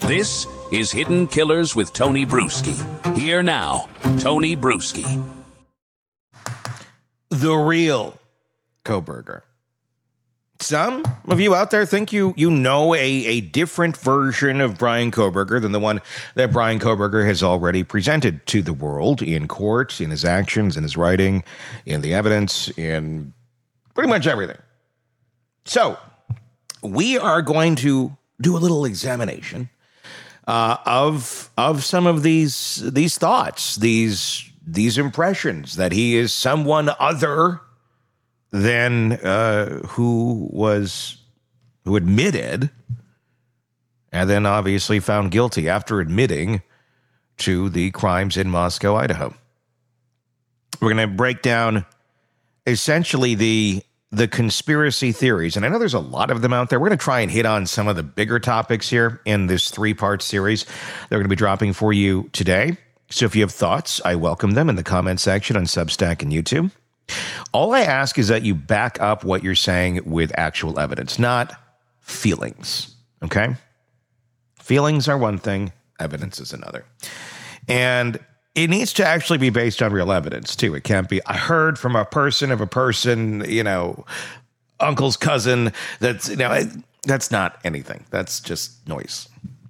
This is Hidden Killers with Tony Bruschi. Here now, Tony Bruschi. The real Kohberger. Some of you out there think you know a different version of Bryan Kohberger than the one that Bryan Kohberger has already presented to the world in court, in his actions, in his writing, in the evidence, in pretty much everything. So, we are going to do a little examination of some of these thoughts, these impressions that he is someone other than who admitted and then obviously found guilty after admitting to the crimes in Moscow, Idaho. We're going to break down essentially the conspiracy theories, and I know there's a lot of them out there. We're going to try and hit on some of the bigger topics here in this 3-part series they're going to be dropping for you today. So if you have thoughts, I welcome them in the comment section on Substack and YouTube. All I ask is that you back up what you're saying with actual evidence, not feelings, okay? Feelings are one thing, evidence is another. And it needs to actually be based on real evidence, too. It can't be, I heard from a person of a person, uncle's cousin, that's not anything. That's just noise.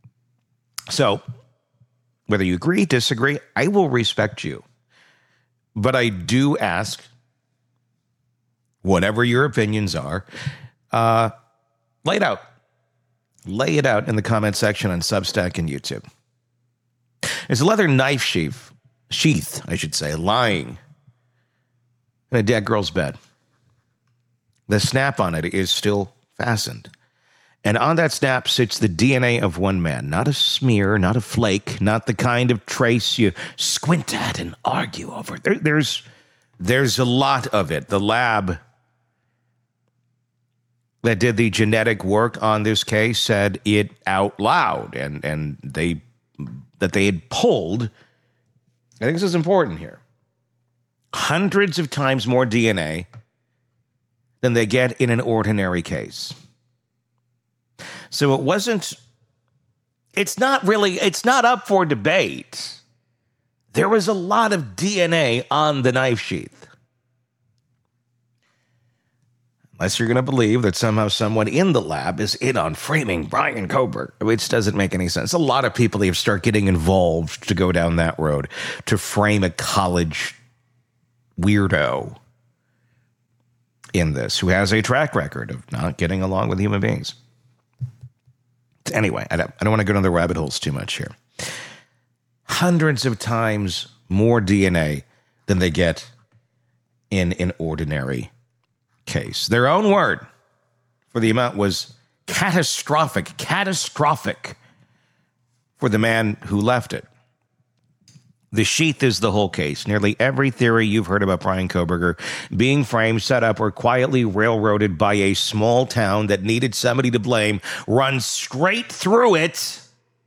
So, whether you agree, disagree, I will respect you. But I do ask, whatever your opinions are, lay it out. Lay it out in the comment section on Substack and YouTube. There's a leather knife sheath, lying in a dead girl's bed. The snap on it is still fastened. And on that snap sits the DNA of one man, not a smear, not a flake, not the kind of trace you squint at and argue over. There's a lot of it. The lab that did the genetic work on this case said it out loud, and they had pulled, I think this is important here, hundreds of times more DNA than they get in an ordinary case. So it's not up for debate. There was a lot of DNA on the knife sheath. Unless you're going to believe that somehow someone in the lab is in on framing Bryan Kohberger, which doesn't make any sense. A lot of people have started getting involved to go down that road, to frame a college weirdo in this, who has a track record of not getting along with human beings. Anyway, I don't want to go down the rabbit holes too much here. Hundreds of times more DNA than they get in an ordinary case. Their own word for the amount was catastrophic for the man who left it. The sheath is the whole case. Nearly every theory you've heard about Bryan Kohberger being framed, set up, or quietly railroaded by a small town that needed somebody to blame runs straight through it,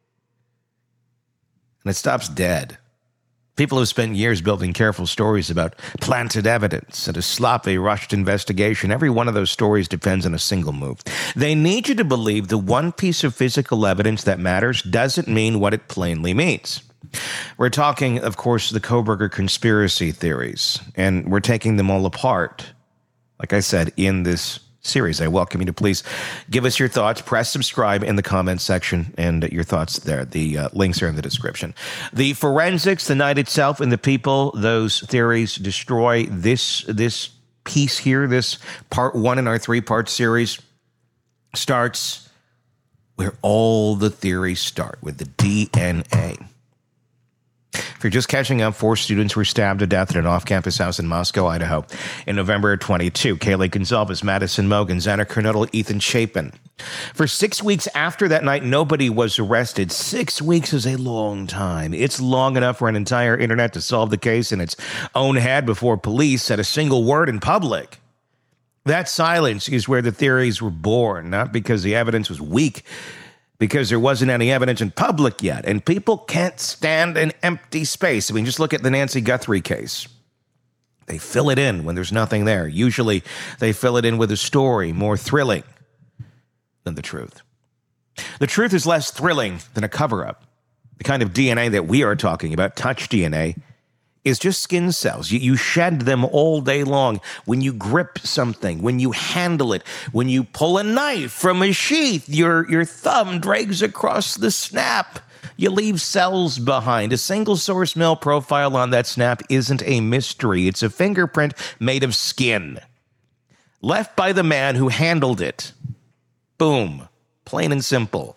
and it stops dead. People have spent years building careful stories about planted evidence and a sloppy, rushed investigation. Every one of those stories depends on a single move. They need you to believe the one piece of physical evidence that matters doesn't mean what it plainly means. We're talking, of course, the Kohberger conspiracy theories, and we're taking them all apart, like I said, in this series. I welcome you to please give us your thoughts. Press subscribe in the comments section, and your thoughts there. The links are in the description. The forensics, the night itself, and the people those theories destroy. This piece here, this part 1 in our 3-part series, starts where all the theories start, with the DNA. If you're just catching up, 4 students were stabbed to death at an off-campus house in Moscow, Idaho, in November of 22. Kaylee Gonzalez, Madison Mogan, Xander Kernodle, Ethan Chapin. For 6 weeks after that night, nobody was arrested. 6 weeks is a long time. It's long enough for an entire internet to solve the case in its own head before police said a single word in public. That silence is where the theories were born, not because the evidence was weak, because there wasn't any evidence in public yet, and people can't stand an empty space. I mean, just look at the Nancy Guthrie case. They fill it in when there's nothing there. Usually, they fill it in with a story more thrilling than the truth. The truth is less thrilling than a cover-up. The kind of DNA that we are talking about, touch DNA, is just skin cells. You shed them all day long. When you grip something, when you handle it, when you pull a knife from a sheath, your thumb drags across the snap. You leave cells behind. A single-source male profile on that snap isn't a mystery. It's a fingerprint made of skin, left by the man who handled it. Boom. Plain and simple.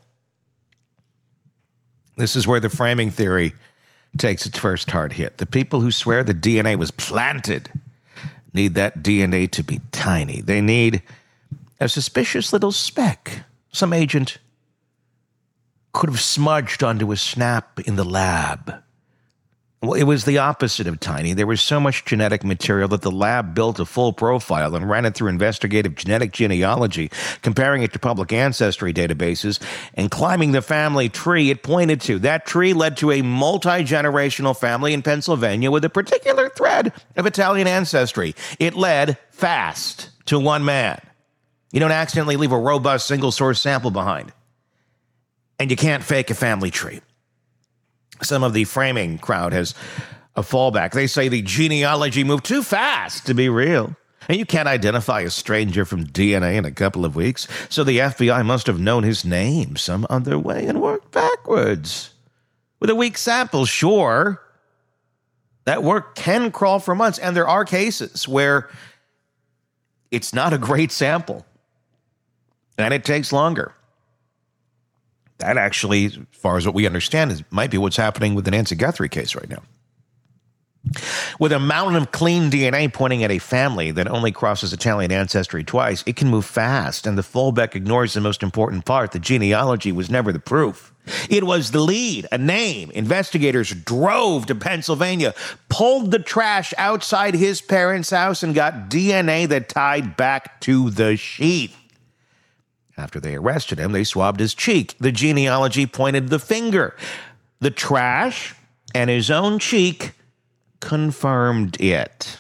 This is where the framing theory takes its first hard hit. The people who swear the DNA was planted need that DNA to be tiny. They need a suspicious little speck. Some agent could have smudged onto a snap in the lab. Well, it was the opposite of tiny. There was so much genetic material that the lab built a full profile and ran it through investigative genetic genealogy, comparing it to public ancestry databases and climbing the family tree it pointed to. That tree led to a multi-generational family in Pennsylvania with a particular thread of Italian ancestry. It led fast to one man. You don't accidentally leave a robust single-source sample behind. And you can't fake a family tree. Some of the framing crowd has a fallback. They say the genealogy moved too fast to be real. And you can't identify a stranger from DNA in a couple of weeks. So the FBI must have known his name some other way and worked backwards. With a weak sample, sure, that work can crawl for months. And there are cases where it's not a great sample. And it takes longer. That actually, as far as what we understand, might be what's happening with the Nancy Guthrie case right now. With a mountain of clean DNA pointing at a family that only crosses Italian ancestry twice, it can move fast, and the fallback ignores the most important part. The genealogy was never the proof. It was the lead, a name. Investigators drove to Pennsylvania, pulled the trash outside his parents' house, and got DNA that tied back to the sheath. After they arrested him, they swabbed his cheek. The genealogy pointed the finger. The trash and his own cheek confirmed it.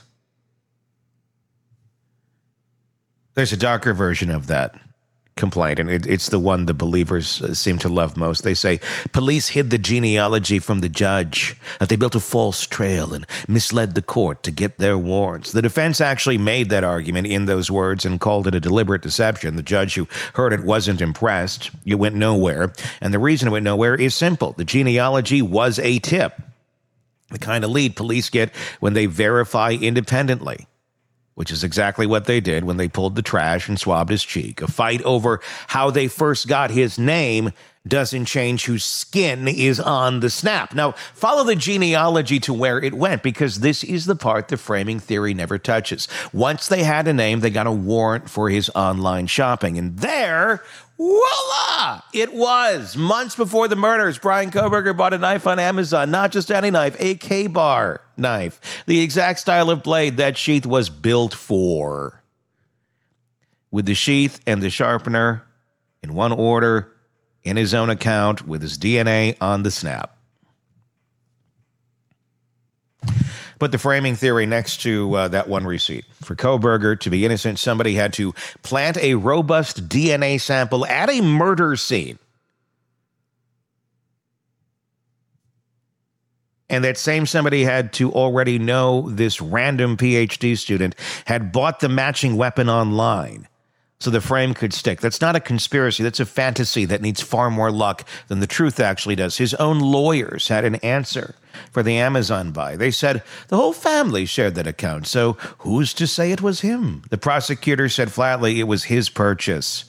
There's a darker version of that complaint, and it's the one the believers seem to love most. They say police hid the genealogy from the judge, that they built a false trail and misled the court to get their warrants. The defense actually made that argument in those words and called it a deliberate deception. The judge who heard it wasn't impressed. It went nowhere, and the reason it went nowhere is simple. The genealogy was a tip, the kind of lead police get when they verify independently, which is exactly what they did when they pulled the trash and swabbed his cheek. A fight over how they first got his name doesn't change whose skin is on the snap. Now, follow the genealogy to where it went, because this is the part the framing theory never touches. Once they had a name, they got a warrant for his online shopping. And there, voila! It was. Months before the murders, Bryan Kohberger bought a knife on Amazon. Not just any knife, a K-bar knife. The exact style of blade that sheath was built for. With the sheath and the sharpener in one order, in his own account, with his DNA on the snap. Put the framing theory next to that one receipt. For Kohberger to be innocent, somebody had to plant a robust DNA sample at a murder scene. And that same somebody had to already know this random PhD student had bought the matching weapon online, so the frame could stick. That's not a conspiracy. That's a fantasy that needs far more luck than the truth actually does. His own lawyers had an answer for the Amazon buy. They said the whole family shared that account, so who's to say it was him? The prosecutor said flatly it was his purchase.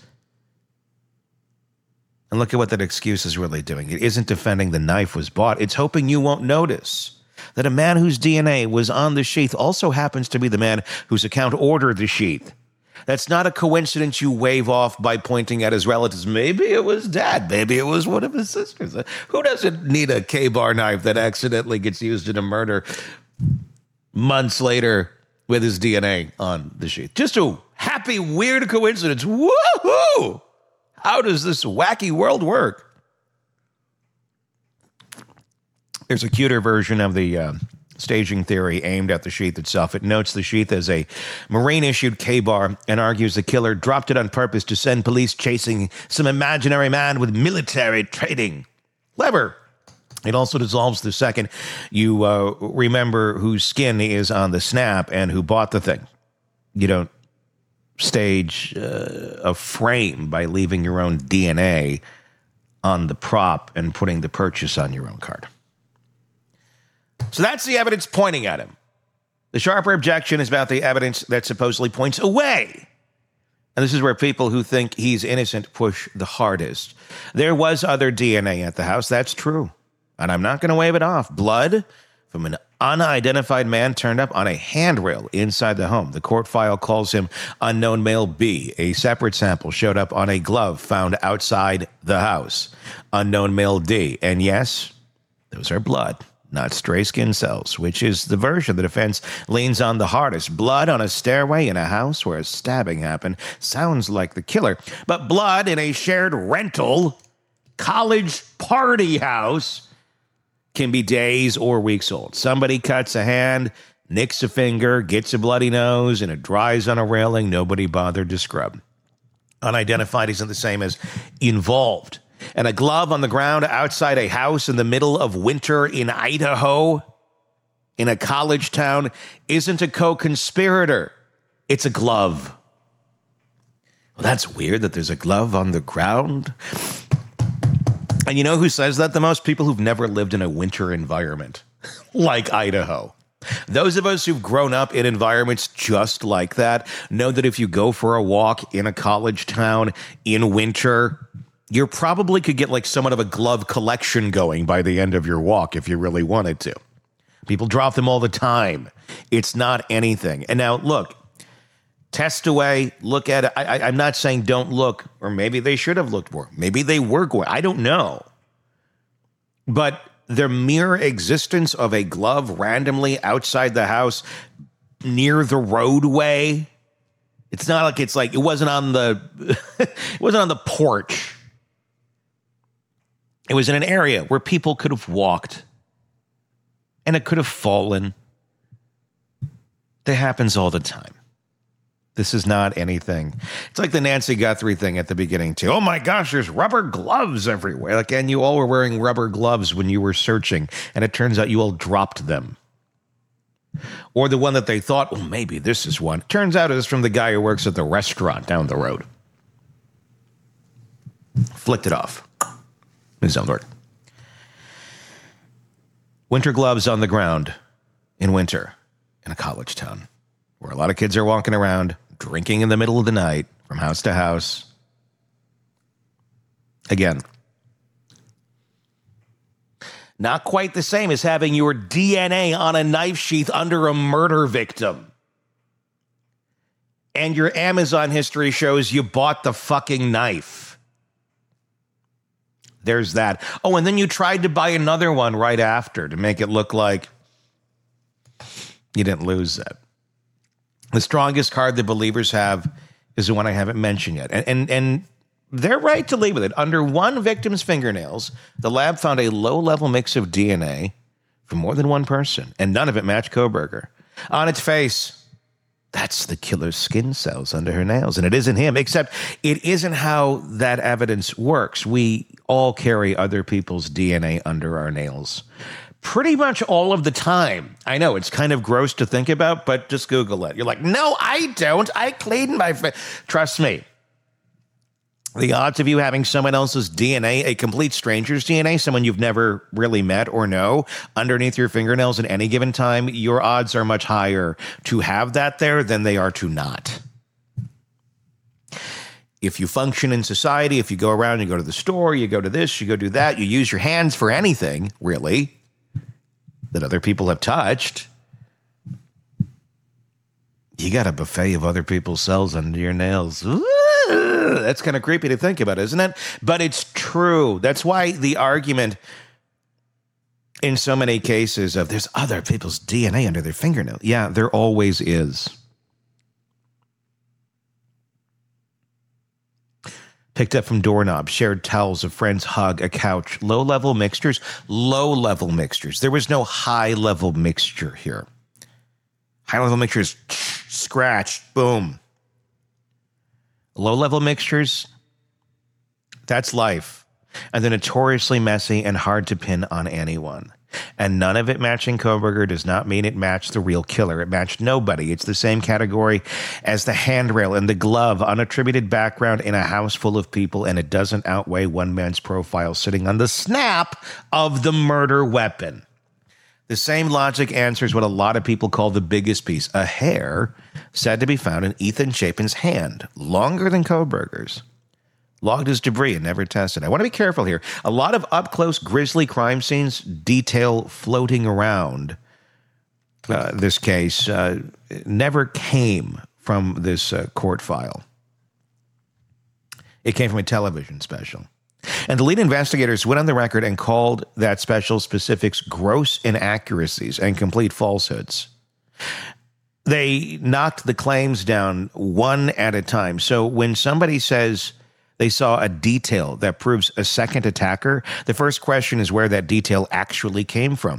And look at what that excuse is really doing. It isn't defending the knife was bought. It's hoping you won't notice that a man whose DNA was on the sheath also happens to be the man whose account ordered the sheath. That's not a coincidence you wave off by pointing at his relatives. Maybe it was dad. Maybe it was one of his sisters. Who doesn't need a K-bar knife that accidentally gets used in a murder months later with his DNA on the sheath? Just a happy, weird coincidence. Woohoo! How does this wacky world work? There's a cuter version of the staging theory aimed at the sheath itself. It notes the sheath as a Marine-issued K-bar and argues the killer dropped it on purpose to send police chasing some imaginary man with military training. Clever. It also dissolves the second you remember whose skin is on the snap and who bought the thing. You don't stage a frame by leaving your own DNA on the prop and putting the purchase on your own card. So that's the evidence pointing at him. The sharper objection is about the evidence that supposedly points away. And this is where people who think he's innocent push the hardest. There was other DNA at the house, that's true. And I'm not going to wave it off. Blood from an unidentified man turned up on a handrail inside the home. The court file calls him unknown male B. A separate sample showed up on a glove found outside the house. Unknown male D. And yes, those are blood, not stray skin cells, which is the version the defense leans on the hardest. Blood on a stairway in a house where a stabbing happened sounds like the killer. But blood in a shared rental college party house can be days or weeks old. Somebody cuts a hand, nicks a finger, gets a bloody nose, and it dries on a railing. Nobody bothered to scrub. Unidentified isn't the same as involved. And a glove on the ground outside a house in the middle of winter in Idaho, in a college town, isn't a co-conspirator. It's a glove. Well, that's weird that there's a glove on the ground. And you know who says that the most? People who've never lived in a winter environment like Idaho. Those of us who've grown up in environments just like that know that if you go for a walk in a college town in winter, you probably could get like somewhat of a glove collection going by the end of your walk if you really wanted to. People drop them all the time. It's not anything. And now, look, test away, look at it. I'm not saying don't look, or maybe they should have looked more. Maybe they were going. I don't know. But the mere existence of a glove randomly outside the house near the roadway, it's not like it wasn't on the it wasn't on the porch. It was in an area where people could have walked and it could have fallen. That happens all the time. This is not anything. It's like the Nancy Guthrie thing at the beginning, too. Oh, my gosh, there's rubber gloves everywhere. Like, and you all were wearing rubber gloves when you were searching, and it turns out you all dropped them. Or the one that they thought, well, maybe this is one. Turns out it was from the guy who works at the restaurant down the road. Flicked it off. His own word. Winter gloves on the ground in winter in a college town where a lot of kids are walking around, drinking in the middle of the night from house to house. Again, not quite the same as having your DNA on a knife sheath under a murder victim. And your Amazon history shows you bought the fucking knife. There's that. Oh, and then you tried to buy another one right after to make it look like you didn't lose that. The strongest card the believers have is the one I haven't mentioned yet. And they're right to leave with it. Under one victim's fingernails, the lab found a low-level mix of DNA from more than one person, and none of it matched Kohberger. On its face, that's the killer's skin cells under her nails, and it isn't him, except it isn't how that evidence works. We all carry other people's DNA under our nails pretty much all of the time. I know it's kind of gross to think about, but just Google it. You're like, no, I don't. I clean my face. Trust me. The odds of you having someone else's DNA, a complete stranger's DNA, someone you've never really met or know, underneath your fingernails at any given time, your odds are much higher to have that there than they are to not. If you function in society, if you go around, you go to the store, you go to this, you go do that, you use your hands for anything, really, that other people have touched, you got a buffet of other people's cells under your nails. Ooh, that's kind of creepy to think about, isn't it? But it's true. That's why the argument in so many cases of there's other people's DNA under their fingernail. Yeah, there always is. picked up from doorknobs, shared towels, a friend's hug, a couch. Low-level mixtures. Low-level mixtures. There was no high-level mixture here. High-level mixtures, scratch, boom. Low-level mixtures, that's life. And they're notoriously messy and hard to pin on anyone. And none of it matching Kohberger does not mean it matched the real killer. It matched nobody. It's the same category as the handrail and the glove, unattributed background in a house full of people, and it doesn't outweigh one man's profile sitting on the snap of the murder weapon. The same logic answers what a lot of people call the biggest piece, a hair said to be found in Ethan Chapin's hand, longer than Kohberger's. Logged as debris and never tested. I want to be careful here. A lot of up-close grisly crime scenes detail floating around this case never came from this court file. It came from a television special. And the lead investigators went on the record and called that special specifics gross inaccuracies and complete falsehoods. They knocked the claims down one at a time. So when somebody says they saw a detail that proves a second attacker, the first question is where that detail actually came from.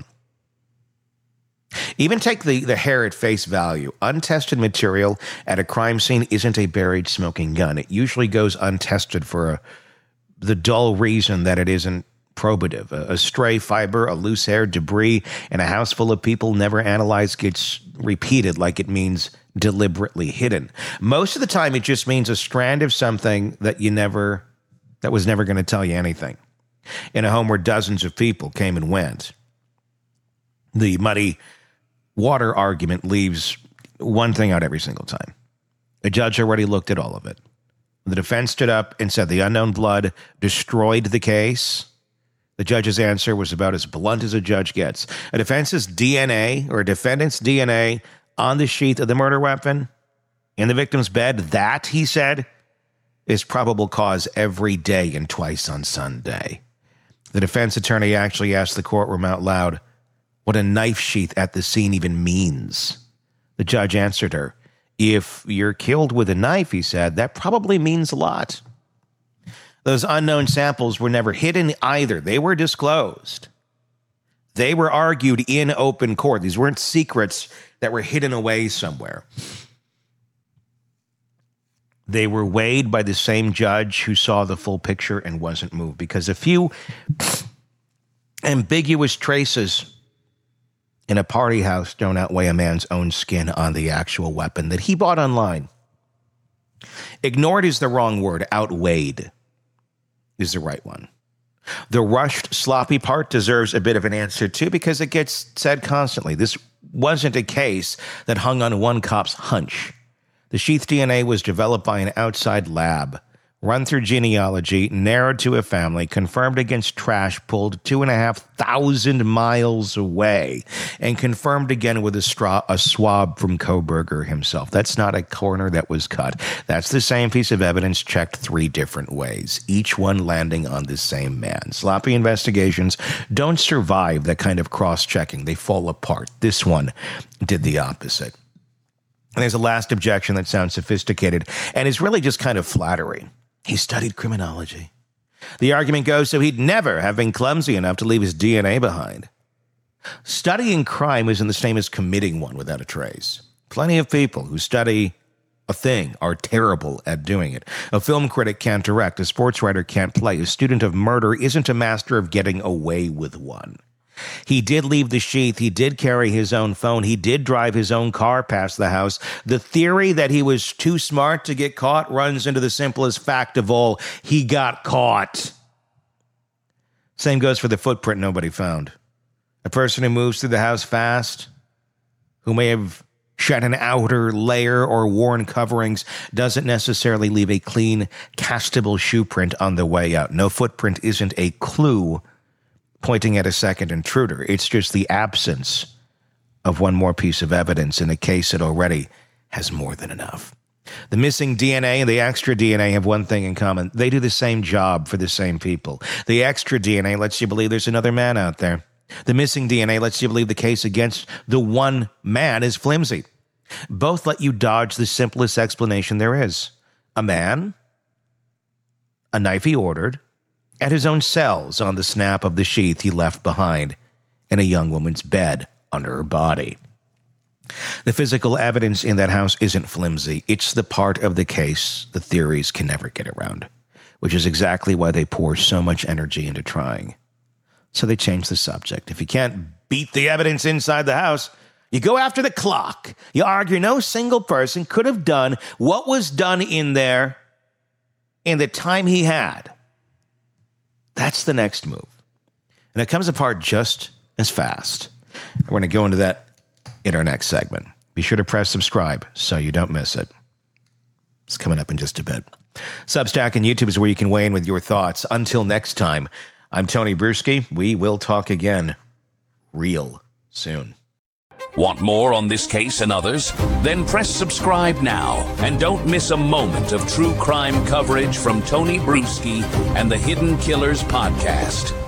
Even take the hair at face value. Untested material at a crime scene isn't a buried smoking gun. It usually goes untested for the dull reason that it isn't probative. A stray fiber, a loose hair, debris in a house full of people never analyzed gets repeated like it means deliberately hidden. Most of the time, it just means a strand of something that was never going to tell you anything. In a home where dozens of people came and went, the muddy water argument leaves one thing out every single time. A judge already looked at all of it. The defense stood up and said the unknown blood destroyed the case. The judge's answer was about as blunt as a judge gets. A defendant's DNA on the sheath of the murder weapon in the victim's bed, that, he said, is probable cause every day and twice on Sunday. The defense attorney actually asked the courtroom out loud what a knife sheath at the scene even means. The judge answered her, "If you're killed with a knife," he said, "that probably means a lot." Those unknown samples were never hidden either. They were disclosed. They were argued in open court. These weren't secrets that were hidden away somewhere. They were weighed by the same judge who saw the full picture and wasn't moved, because a few ambiguous traces in a party house don't outweigh a man's own skin on the actual weapon that he bought online. Ignored is the wrong word. Outweighed is the right one. The rushed, sloppy part deserves a bit of an answer, too, because it gets said constantly. This wasn't a case that hung on one cop's hunch. The sheath DNA was developed by an outside lab, run through genealogy, narrowed to a family, confirmed against trash pulled 2,500 miles away, and confirmed again with a swab from Kohberger himself. That's not a corner that was cut. That's the same piece of evidence checked 3 different ways, each one landing on the same man. Sloppy investigations don't survive that kind of cross-checking. They fall apart. This one did the opposite. And there's a last objection that sounds sophisticated and is really just kind of flattery. He studied criminology. The argument goes, so he'd never have been clumsy enough to leave his DNA behind. Studying crime isn't the same as committing one without a trace. Plenty of people who study a thing are terrible at doing it. A film critic can't direct. A sports writer can't play. A student of murder isn't a master of getting away with one. He did leave the sheath. He did carry his own phone. He did drive his own car past the house. The theory that he was too smart to get caught runs into the simplest fact of all. He got caught. Same goes for the footprint nobody found. A person who moves through the house fast, who may have shed an outer layer or worn coverings, doesn't necessarily leave a clean, castable shoe print on the way out. No footprint isn't a clue pointing at a second intruder. It's just the absence of one more piece of evidence in a case that already has more than enough. The missing DNA and the extra DNA have one thing in common. They do the same job for the same people. The extra DNA lets you believe there's another man out there. The missing DNA lets you believe the case against the one man is flimsy. Both let you dodge the simplest explanation there is. A man a knife he ordered, and his own cells on the snap of the sheath he left behind in a young woman's bed under her body. The physical evidence in that house isn't flimsy. It's the part of the case the theories can never get around, which is exactly why they pour so much energy into trying. So they change the subject. If you can't beat the evidence inside the house, you go after the clock. You argue no single person could have done what was done in there in the time he had. That's the next move. And it comes apart just as fast. We're going to go into that in our next segment. Be sure to press subscribe so you don't miss it. It's coming up in just a bit. Substack and YouTube is where you can weigh in with your thoughts. Until next time, I'm Tony Bruschi. We will talk again real soon. Want more on this case and others? Then press subscribe now and don't miss a moment of true crime coverage from Tony Bruschi and the Hidden Killers podcast.